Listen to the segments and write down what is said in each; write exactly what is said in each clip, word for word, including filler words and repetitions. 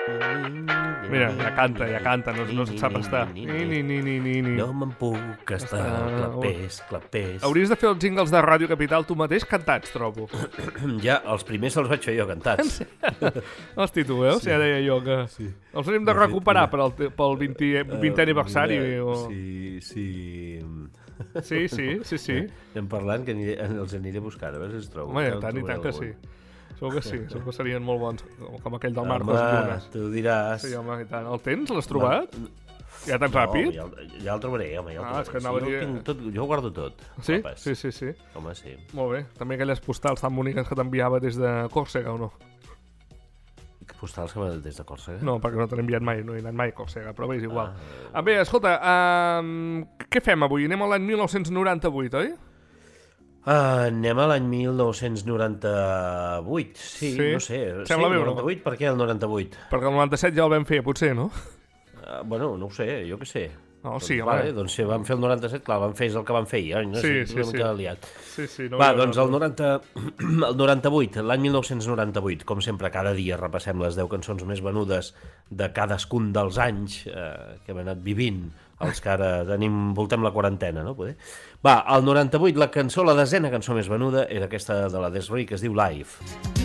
Mira, ja canta, ja canta, no, no se't sap estar. Ni, ni, ni, ni, ni, ni. No me'n puc estar, clapés, clapés. Hauries de fer els jingles de Ràdio Capital tu mateix cantats, trobo. Ja, els primers els vaig fer jo cantats. Hosti, tu veus? Sí. Ja deia jo que sí. Els hem de recuperar per al, pel vintè aniversari. Uh, o... Sí, sí... Sí, sí, sí, sí. Estem parlant que aniré, els aniré a buscar, a veure si els trobo. Home, tant i tant que sí. Segur que sí, segur que serien molt bons, com aquell del Marcos Llunes. Tu diràs. Sí, home, i tant. El tens? L'has trobat? No. Ja tan no, ràpid? Ja, ja el trobaré, home, ja el ah, trobaré. Que anava sí, jo, tinc tot, jo ho guardo tot. Sí? Sí, sí, sí. Home, sí. Molt bé. També aquelles postals tan boniques que t'enviava des de Còrsega, o no? Postals que van des de Còrsega? No, perquè no t'han enviat mai, no he anat mai a Còrsega, però bé, és igual. Ah, ah, bé, escolta, um, què fem avui? Anem a l'any mil nou-cents noranta-vuit, oi? Uh, anem a l'any mil nou-cents noranta-vuit. Sí, sí, no sé. Sembla sí, bé, noranta-vuit, no? Per què el noranta-vuit? Perquè el noranta-set ja el vam fer, potser, no? Uh, bueno, no ho sé, jo què sé. No, doncs, sí, home. Vale, doncs si vam fer el noranta-set, clar, vam fer el que vam fer ahir. No? Sí, sí, sí, sí. Liat. sí, sí no Va, doncs el, noranta, el noranta-vuit, l'any mil nou-cents noranta-vuit, com sempre, cada dia repassem les deu cançons més venudes de cadascun dels anys eh, que hem anat vivint, els que ara tenim, voltem la quarantena, no? Poder? Va, al noranta-vuit, la cançó, la desena cançó més venuda era aquesta de la Des'ree, que es diu Live.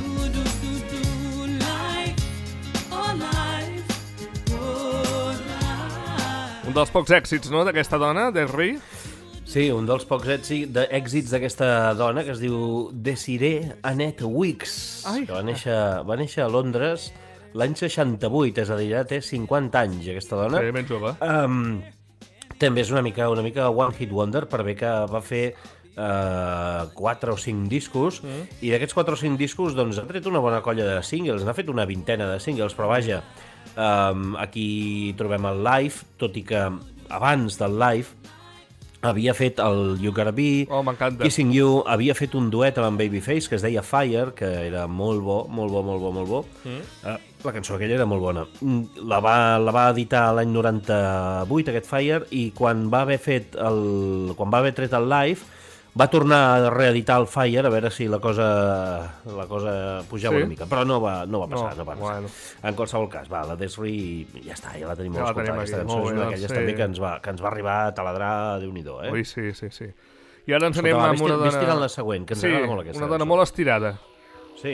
Un dels pocs èxits, no?, d'aquesta dona, Des'ree. Sí, un dels pocs èxits d'aquesta dona, que es diu Desiree Annette Weeks, Ai. que va néixer, va néixer a Londres l'any seixanta-vuit, és a dir, ja té cinquanta anys, aquesta dona. Sí, ben jove. Um, també és una mica, una mica one hit wonder, per bé que va fer uh, quatre o cinc discos, mm. i d'aquests quatre o cinc discos doncs, ha tret una bona colla de singles, n'ha fet una vintena de singles, però vaja, um, aquí trobem el Live, tot i que abans del Live havia fet el You Gotta Be, oh, Kissing You, havia fet un duet amb Babyface que es deia Fire, que era molt bo, molt bo, molt bo, molt bo. Mm. Uh, la cançó aquella era molt bona. La va, la va editar l'any noranta-vuit, aquest Fire, i quan va haver fet el, quan va haver tret el Live, va tornar a reeditar el Fire a veure si la cosa la cosa pujava sí? una mica, però no va, no va passar, no, no va passar. Bueno. En qualsevol cas, va, la Des'ree ja està, ja la tenim ja molt escoltada, aquesta cançó és una d'aquelles sí. també que ens, va, que ens va arribar a taladrar Déu-n'hi-do, eh? Ui, sí, sí, sí. I ara ens anem amb una dona... Ves tirant la següent, que ens sí, agrada molt aquesta una dona cançó. molt estirada. Sí.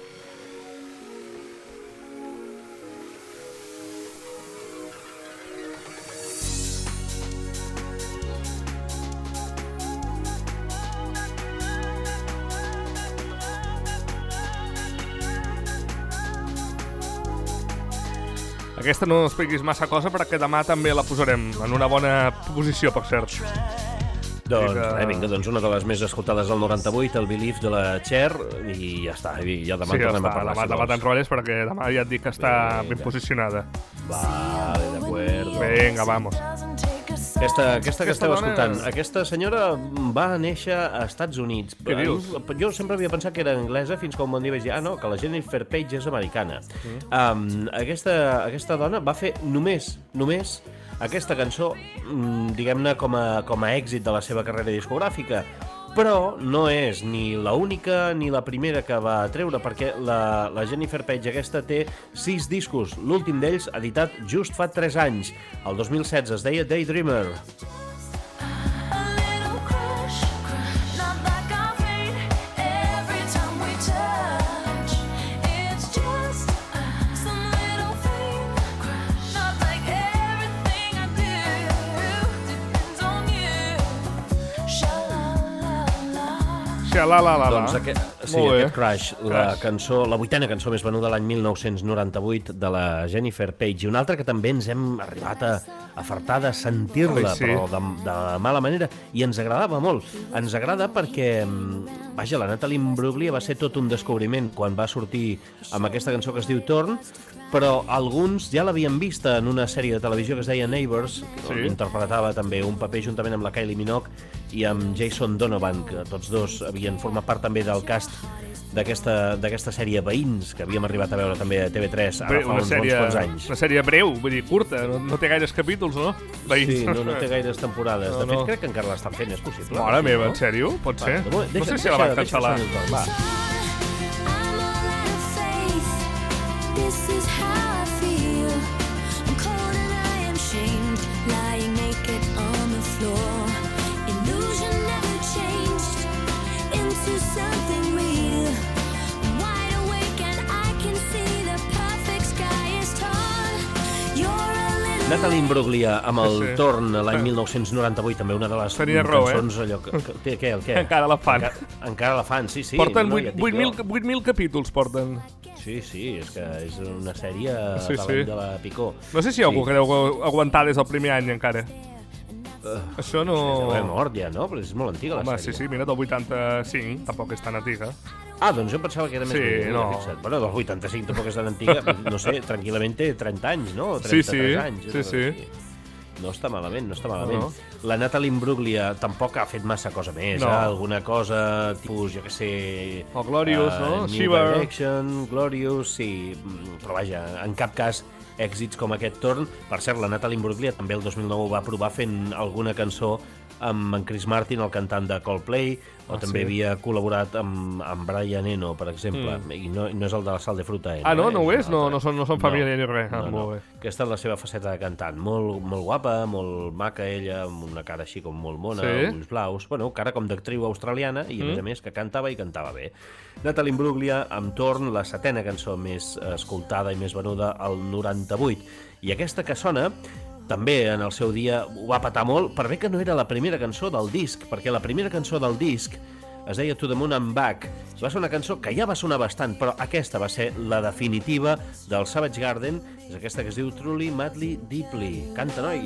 Aquesta no expliquis massa cosa perquè demà també la posarem en una bona posició, per cert. Doncs que... res, vinga, doncs una de les més escoltades del noranta-vuit, el Believe de la Cher, i ja està, i ja demà sí, tornem ja a parlar. Demà, si demà t'enrotlles perquè demà ja et dic que està vinga. ben posicionada. Vale, d'acord. Vinga, vamos. Aquesta, aquesta que esteu escoltant, aquesta senyora va néixer a Estats Units. Què dius? Jo sempre havia pensat que era anglesa fins que un bon dia vaig dir, ah no, que la Jennifer Page és americana. Mm. Um, aquesta, aquesta dona va fer només, només aquesta cançó, diguem-ne, com a, com a èxit de la seva carrera discogràfica. Però no és ni la única ni la primera que va treure, perquè la, la Jennifer Page aquesta té sis discos, l'últim d'ells editat just fa tres anys, el dos mil setze, es deia Daydreamer. La, la, la, la. Doncs aquest, sí, aquest Crash, la cançó, la vuitena cançó més venuda l'any mil nou-cents noranta-vuit de la Jennifer Page, i una altra que també ens hem arribat a, a fartar de sentir-la, sí. però de, de mala manera, i ens agradava molt. Ens agrada perquè, vaja, la Natalie Imbruglia va ser tot un descobriment quan va sortir amb aquesta cançó que es diu Torn, però alguns ja l'havien vista en una sèrie de televisió que es deia Neighbours, sí. on interpretava també un paper juntament amb la Kylie Minogue i amb Jason Donovan, que tots dos havien format part també del cast d'aquesta d'aquesta sèrie Veïns, que havíem arribat a veure també a T V tres ara fa uns sèrie, bons anys. Una sèrie breu, vull dir, curta, no, no té gaires capítols, no? Veïns. Sí, no, no té gaires temporades. No, de fet, no. crec que encara l'estan fent, és possible. Mare no? meva, en sèrio? Pot ser? Va, deixa, no sé si deixa, la van cancel·lar. This is how I feel. Natalie Imbruglia amb el sí, sí. Torn l'any mil nou-cents noranta-vuit, també una de les Tenia raó, cançons eh? allò que, que, què, el què? Encara la fan. Encara, encara la fan, sí, sí. Porten no, vuit mil capítols, porten. Sí, sí, és que és una sèrie sí, de, sí. de la Picó. No sé si hi ha algú sí. que deu aguantar des del primer any encara. Uh, Això no... Deu haver mort ja, no? Però és molt antiga la Home, sèrie. Sí, sí, mira, del vuitanta-cinc, tampoc és tan antiga. Ah, doncs jo pensava que era més... Sí, no. Bueno, del vuitanta-cinc tampoc és tan antiga, no sé, tranquil·lament té trenta anys, no? O trenta-tres sí, sí. anys. Sí, sí. No està malament, no està malament. No, no. La Natalie Imbruglia tampoc ha fet massa cosa més, no. eh? Alguna cosa, tipus, jo què sé... El Glorious, uh, no? New Shiver. Direction, Glorious, sí. Però vaja, en cap cas èxits com aquest Torn. Per cert, la Natalie Imbruglia també el dos mil nou ho va provar fent alguna cançó amb en Chris Martin, el cantant de Coldplay, o ah, també sí. havia col·laborat amb, amb Brian Eno, per exemple, mm. i no, no és el de la Sal de Fruta. Eh? Ah, no? No ho és? No, no són, no són família no, ni res. Ah, no, molt no. bé. Aquesta és la seva faceta de cantant. Molt, molt guapa, molt maca ella, amb una cara així com molt mona, sí. ulls blaus. Bueno, cara com d'actriu australiana i, a mm. més a més, que cantava i cantava bé. Natalie Imbruglia, amb Torn, la setena cançó més escoltada i més venuda al noranta-vuit. I aquesta que sona... també en el seu dia ho va patar molt, per bé que no era la primera cançó del disc, perquè la primera cançó del disc es deia To the Moon and Back. Va ser una cançó que ja va sonar bastant, però aquesta va ser la definitiva del Savage Garden, és aquesta que es diu Truly, Madly, Deeply. Canta, noi!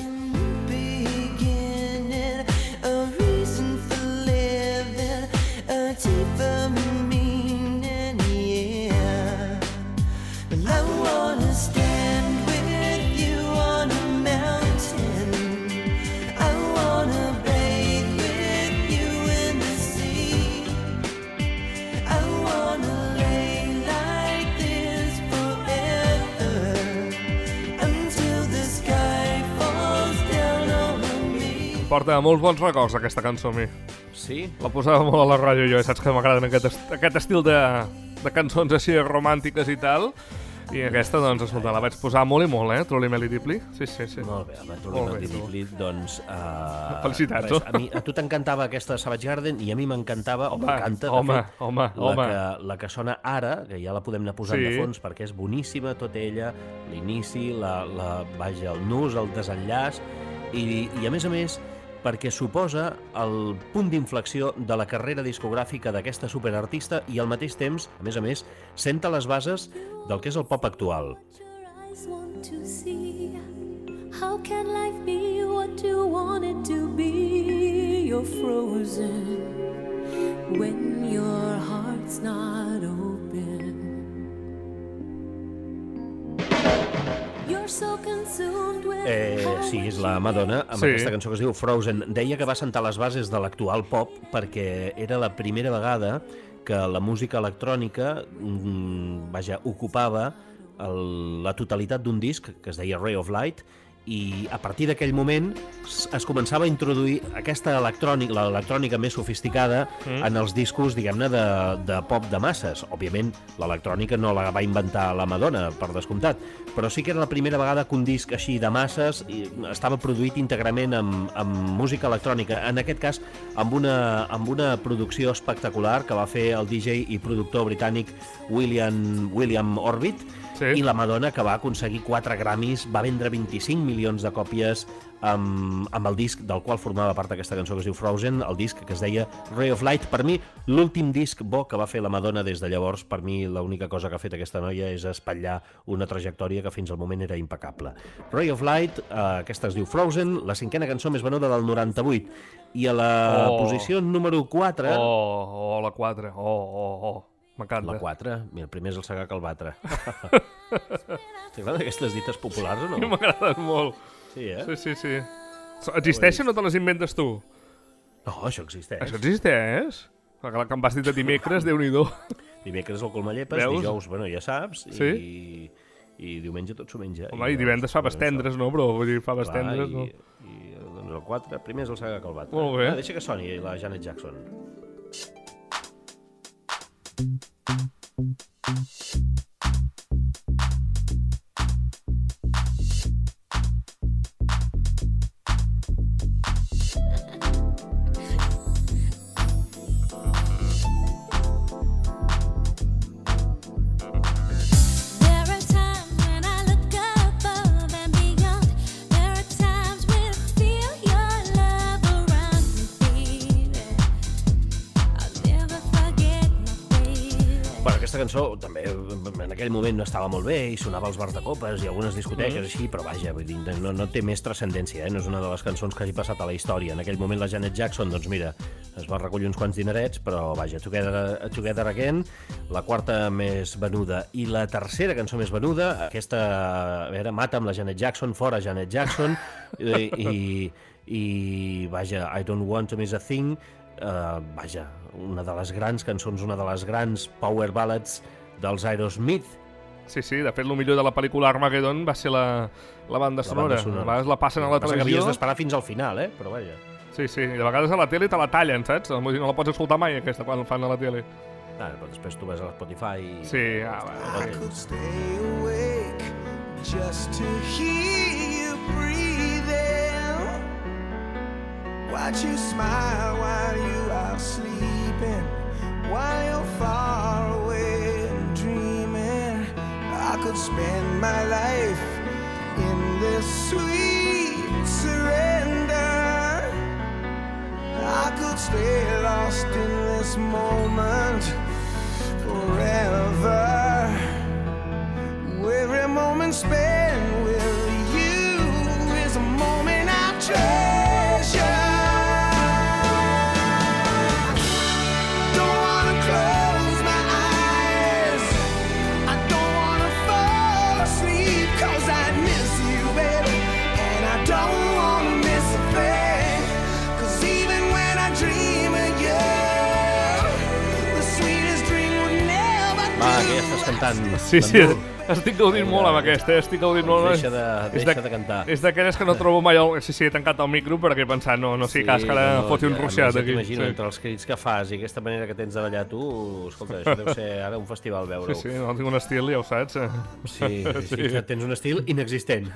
Porta molts bons records aquesta cançó a mi. Sí? La posava molt a la ràdio jo, saps que m'agraden aquest, est aquest estil de, de cançons així romàntiques i tal. I aquesta, doncs, escolta, la vaig posar molt i molt, eh? Truly, Madly, Deeply. Sí, sí, sí. Molt bé, home, Truly, Madly, Deeply, doncs... Uh, Felicitats, res, a, mi, a tu t'encantava aquesta Savage Garden i a mi m'encantava, o m'encanta, de home, fet, home, la, home. Que, la que sona ara, que ja la podem anar posant sí. de fons perquè és boníssima, tota ella, l'inici, la, la, vaja, el nus, el desenllaç, i, i a més a més, perquè suposa el punt d'inflexió de la carrera discogràfica d'aquesta superartista i al mateix temps, a més a més, senta les bases del que és el pop actual. How can life be what you want it to be? You're frozen when your heart's not open. Eh, sí, és la Madonna amb sí. aquesta cançó que es diu Frozen. Deia que va sentar les bases de l'actual pop perquè era la primera vegada que la música electrònica mm, vaja, ocupava el, la totalitat d'un disc que es deia Ray of Light, i a partir d'aquell moment es començava a introduir aquesta electrònica, l'electrònica més sofisticada mm. en els discos, diguem-ne, de, de pop de masses. Òbviament, l'electrònica no la va inventar la Madonna, per descomptat, però sí que era la primera vegada que un disc així de masses estava produït íntegrament amb, amb música electrònica, en aquest cas amb una, amb una producció espectacular que va fer el D J i productor britànic William, William Orbit, sí. i la Madonna, que va aconseguir quatre Grammys, va vendre vint-i-cinc milions de còpies amb, amb el disc del qual formava part aquesta cançó que es diu Frozen, el disc que es deia Ray of Light. Per mi, l'últim disc bo que va fer la Madonna des de llavors. Per mi, l'única cosa que ha fet aquesta noia és espatllar una trajectòria que fins al moment era impecable. Ray of Light, eh, aquesta es diu Frozen, la cinquena cançó més venuda del noranta-vuit. I a la oh. posició número quatre... Oh, oh, la quatre, oh, oh, oh. M'encanta. La quatre? Mira, el primer és el Segar Calbatre. T'agraden aquestes dites populars o no? M'agraden molt. Sí, eh? Sí, sí, sí. Existeixen o te les inventes tu? No, això existeix. Això existeix? Que em vas dir de dimecres, Déu-n'hi-do. Dimecres el Colmallepes, Veus? Dijous, bueno, ja saps, sí? i, i diumenge tot s'ho menja. Home, i, i divendres faves tendres, no, bro? Vull dir, faves Clar, tendres, no? I, i doncs el quatre, primer és el Segar Calbatre. Molt bé. Ah, deixa que soni la Janet Jackson. There are times when I look above and beyond. aquesta cançó també en aquell moment no estava molt bé i sonava als bars de copes i algunes discoteques mm. així, però vaja, vull dir, no, no té més transcendència, eh? No és una de les cançons que hagi passat a la història. En aquell moment la Janet Jackson, doncs mira, es va recollir uns quants dinerets, però vaja, Together, Together Again, la quarta més venuda. I la tercera cançó més venuda, aquesta, a veure, mata amb la Janet Jackson, fora Janet Jackson, i, i, i vaja, I Don't Want to Miss a Thing, uh, vaja, una de les grans cançons, una de les grans power ballads dels Aerosmith. Sí, sí, de fet, el millor de la pel·lícula Armageddon va ser la, la banda sonora. La, banda sonora. A vegades la passen a la televisió. Que havies d'esperar fins al final, eh? Però vaja. Sí, sí, i de vegades a la tele te la tallen, saps? No la pots escoltar mai, aquesta, quan la fan a la tele. Ah, però després tu vas a Spotify i... Sí, ah, va. I could stay awake just to hear you breathing, watch you smile while you are sleeping, while you're far away and dreaming. I could spend my life in this sweet surrender. I could stay lost in this moment forever. Every moment spent with you is a moment I treasure. Cantant. Sí, sí, estic gaudint molt amb aquesta, eh? Estic gaudint molt. Deixa de, deixa de, de cantar. És d'aquelles que no trobo mai... El... Sí, sí, he tancat el micro perquè he pensat, no, no sé sí, cas que ara no, foti un ruixat aquí. T'imagino, sí. Entre els crits que fas i aquesta manera que tens de ballar tu, escolta, això deu ser ara un festival veure-ho. Sí, sí, no tinc un estil, ja ho saps. Sí, sí, sí. Tens un estil inexistent.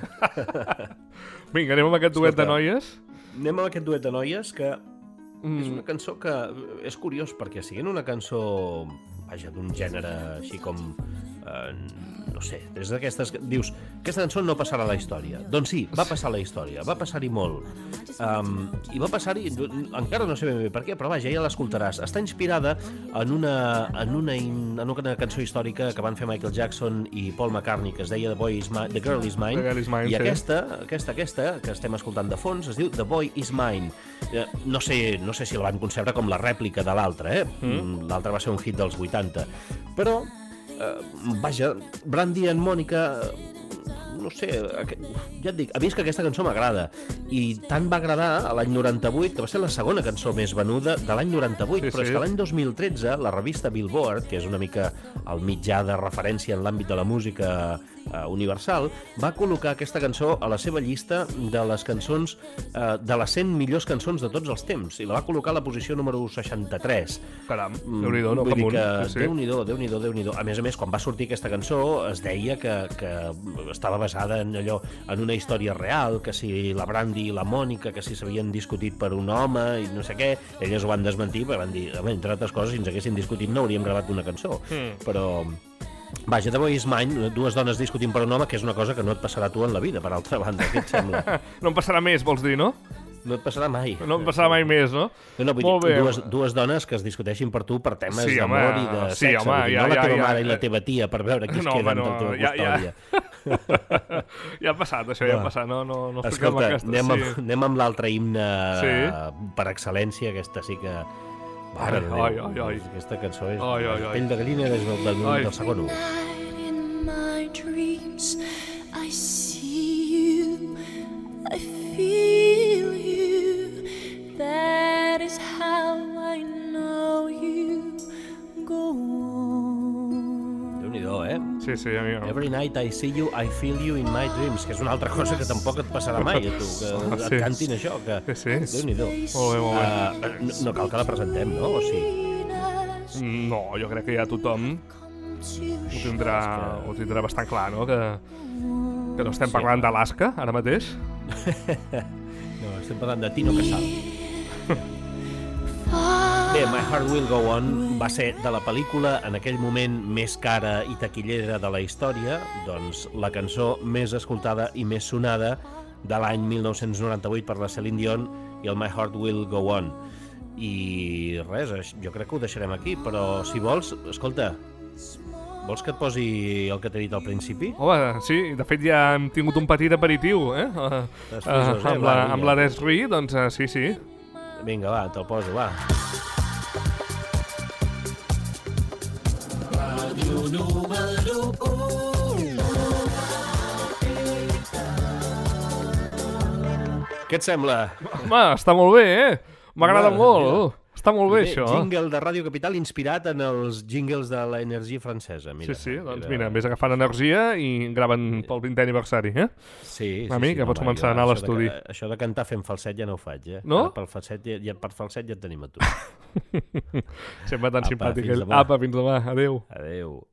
Vinga, anem amb aquest duet de noies? Anem amb aquest duet de noies que mm. és una cançó que és curiós perquè siguent una cançó... vaja, d'un gènere així com, eh, no sé, és d'aquestes que dius, aquesta cançó no passarà a la història. Doncs sí, va passar a la història, va passar-hi molt. Um, I va passar-hi, encara no sé ben bé per què, però vaja, ja l'escoltaràs. Està inspirada en una, en, una, en una cançó històrica que van fer Michael Jackson i Paul McCartney, que es deia The, Boy is My, The Girl is Mine, Girl is Mine i sí. aquesta, aquesta, aquesta, que estem escoltant de fons, es diu The Boy is Mine. No sé, no sé si la van concebre com la rèplica de l'altra, eh? Mm. L'altra va ser un hit dels vuitanta. Però, eh, vaja, Brandy and Monica, no sé, ja et dic, a mi és que aquesta cançó m'agrada. I tant va agradar a l'any noranta-vuit, que va ser la segona cançó més venuda de l'any noranta-vuit, sí, però sí. És que l'any dos mil tretze, la revista Billboard, que és una mica el mitjà de referència en l'àmbit de la música eh, universal, va col·locar aquesta cançó a la seva llista de les cançons, eh, de les cent millors cançons de tots els temps, i la va col·locar a la posició número seixanta-tres. Caram, Déu-n'hi-do, no? Vull dir que sí, sí. Déu-n'hi-do, Déu-n'hi-do, Déu-n'hi-do. A més a més, quan va sortir aquesta cançó, es deia que, que estava basada en allò, en una història real, que si la Brandy i la Mònica, que si s'havien discutit per un home i no sé què, elles ho van desmentir, perquè van dir, entre altres coses, si ens haguessin discutit no hauríem gravat una cançó. Mm. Però... Vaja, The Boy is Mine, dues dones discutint per un home, que és una cosa que no et passarà a tu en la vida, per altra banda, què et sembla? No em passarà més, vols dir, no? No et passarà mai. No em passarà mai més, no? No, no, vull Molt dir, bé. dues, dues dones que es discuteixin per tu per temes sí, d'amor i de sí, sexe. Home, dir, ja, no la ja, teva ja, mare ja, i la teva tia per veure qui es no, queden no, amb la teva ja, custòdia. Ja. Ja ha passat, això, ja ha passat. No, no, no Escolta, aquesta, anem, sí. amb, anem amb l'altre himne sí. per excel·lència, aquesta sí que... Ai, ai, ai, ai. Aquesta cançó és... Ai, ai, ai. Pell de gallina és del, del, del segon u. Dreams, I see you, I feel you, that is how I know you go on. Déu-n'hi-do, eh? Sí, sí, a mi no. Every night I see you, I feel you in my dreams, que és una altra cosa que tampoc et passarà mai a tu, que ah, et sí. cantin això, que... Sí, sí. Déu-n'hi-do. Molt bé, molt bé. Uh, no, no cal que la presentem, no? O sí? No, jo crec que ja tothom ho tindrà, ho tindrà bastant clar, no? Que, que no estem sí. parlant d'Alaska, ara mateix. No, estem parlant de Tino Casal. Bé, My Heart Will Go On va ser de la pel·lícula en aquell moment més cara i taquillera de la història, doncs la cançó més escoltada i més sonada de l'any mil nou-cents noranta-vuit per la Celine Dion i el My Heart Will Go On. I res, jo crec que ho deixarem aquí, però si vols, escolta, Vols que et posi el que t'he dit al principi? Home, sí, de fet ja hem tingut un petit aperitiu, eh? Uh, Després, uh, eh? amb Va, la, vinga. amb la Desri, doncs uh, sí, sí. Vinga, va, te'l poso, va. Què et sembla? Home, està molt bé, eh? M'agrada Home, molt. mira. Està molt bé, això. Jingle de Ràdio Capital inspirat en els jingles de l'energia francesa. Mira, Sí, sí, doncs era- mira, vés agafant energia i graven pel vintè aniversari, eh? Sí, sí, A mi, sí, que pots home, començar jo a anar a això l'estudi. de ca- Això de cantar fent falset ja no ho faig, eh? No? Ara per falset ja, ja, per falset ja et tenim a tu. Sempre tan Apa, simpàtic. fins ell. demà. Apa, fins demà. Adéu. Adéu.